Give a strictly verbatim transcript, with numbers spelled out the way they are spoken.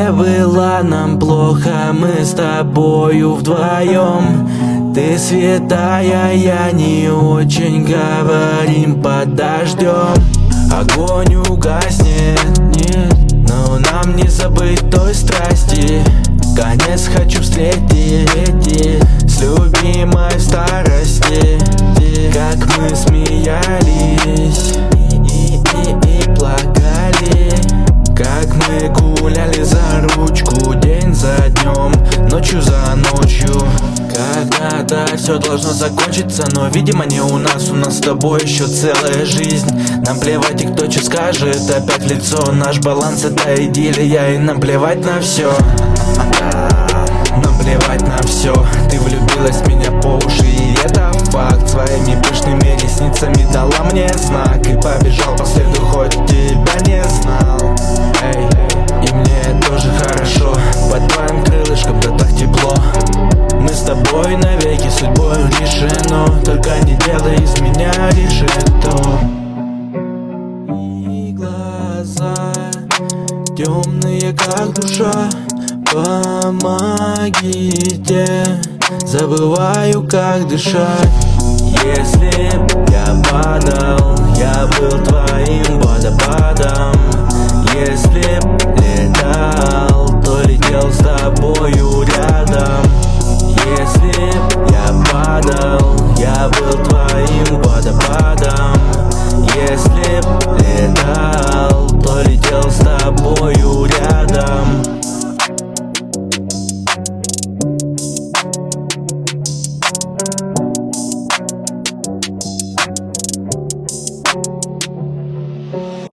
где было нам плохо, мы с тобою вдвоем. Ты святая, я не очень, говорим подождем. Огонь угаснет, нет, но нам не забыть той страсти. Конец хочу встретить с любимой в старости. Как мы смеялись и, и, и, и плакали, как мы гуляли за ручку день за днем, ночью за ночью. Когда-то все должно закончиться, но видимо не у нас. У нас с тобой еще целая жизнь. Нам плевать, и кто что скажет опять в лицо. Наш баланс это идиллия, и нам плевать на все. Нам плевать на все. Ты влюбилась в меня по уши, и это факт. Своими пышными ресницами дала мне знак, и побежал по следу, хоть тебя не знал. Эй, и мне тоже хорошо под твоим крылышком, да так тепло. Мы с тобой навеки судьбой решено, только не делай из меня решето. И глаза темные, как душа, помогите, забываю, как дышать. Если